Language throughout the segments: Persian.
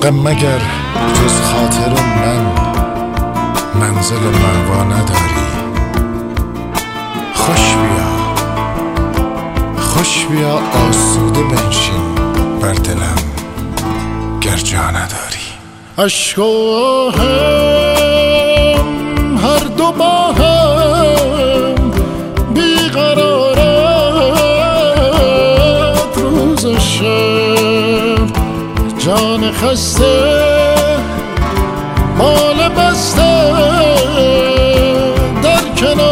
غم مگر جز خاطر من منزل مأوا نداری. خوش بیا آسوده بنشین بر دلم گر جا نداری. عشق و آهم هر دو با هم بیقرارت روز و شب، جان خسته بال بسته در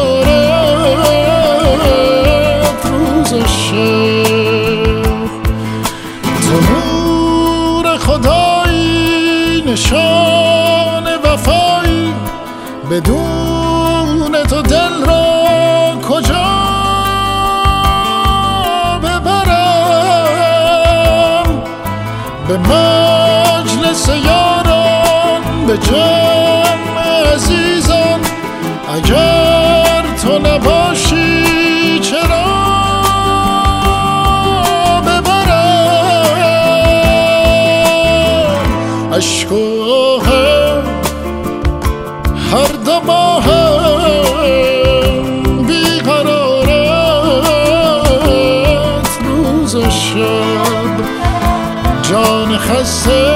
کنارت روز و شب. تو نور خدایی نشان وفایی، بدون تو دل را کجا ببرم؟ به مجلس یاران، به جمع عزیزان، اگر تو نباشی چرا ببرم؟ عشق و آهم هر دو با هم بیقرارت روز و شب، جان خسته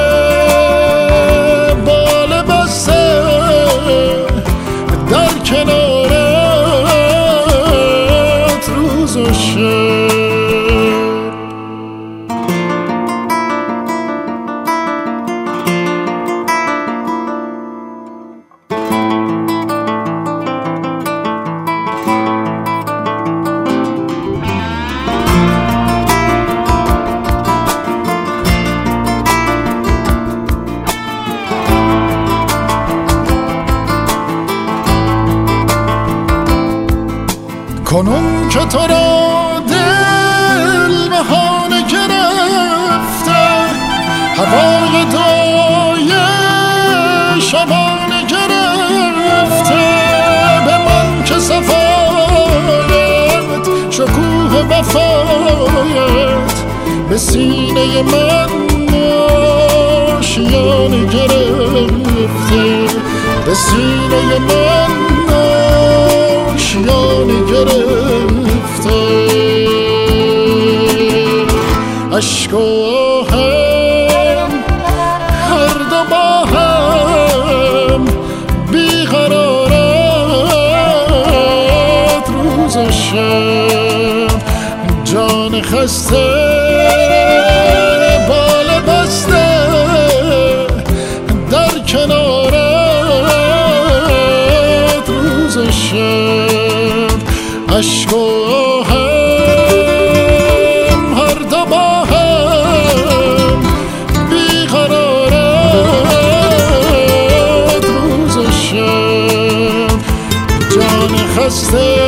بال بسته در کنارت روز و شب. کنون که تو را دل بهانه گرفته، هوای دوی شبانه گرفته، به من که صفایت شکوه وفایت به سینه من آشیانه گرفته، به سینه من آشیانه گرفته. عشق و آهم هر دو با هم بیقرارت روز و شب، جان خسته بال بسته در کنارت روز و شب. عشق و آهم هر دو با هم بیقرارت روز و شب، جان خسته